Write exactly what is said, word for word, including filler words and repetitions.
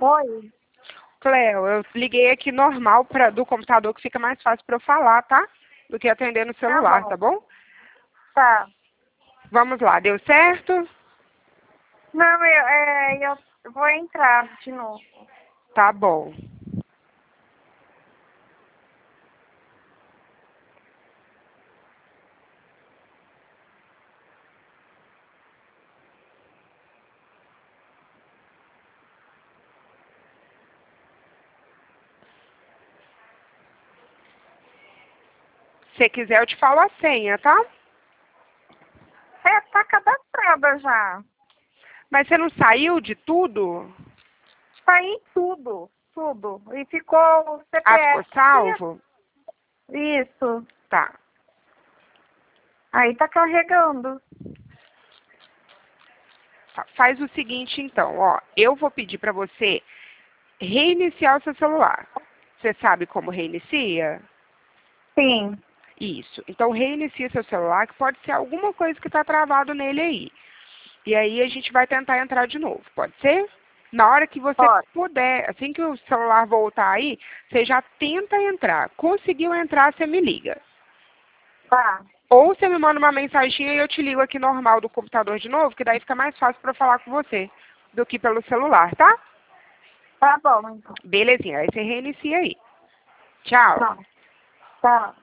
Oi? Cleo, eu liguei aqui normal pra, do computador que fica mais fácil para eu falar, tá? Do que atender no Tá celular, bom. tá bom? Tá. Vamos lá, deu certo? Não, eu, é, eu vou entrar de novo. Tá bom. Se quiser, eu te falo a senha, tá? É, tá cadastrada já. Mas você não saiu de tudo? Saí tudo, tudo. E ficou o Ah, ficou C P F. salvo? Isso. Tá. Aí tá carregando. Tá. Faz o seguinte, então, ó. Eu vou pedir pra você reiniciar o seu celular. Você sabe como reinicia? Sim. Isso. Então, reinicia seu celular, que pode ser alguma coisa que está travado nele aí. E aí a gente vai tentar entrar de novo, pode ser? Na hora que você Pode. puder, assim que o celular voltar aí, você já tenta entrar. Conseguiu entrar, você me liga. Tá. Ou você me manda uma mensaginha e eu te ligo aqui normal do computador de novo, que daí fica mais fácil para falar com você do que pelo celular, tá? Tá bom, então. Belezinha, aí você reinicia aí. Tchau. Tá. Tá.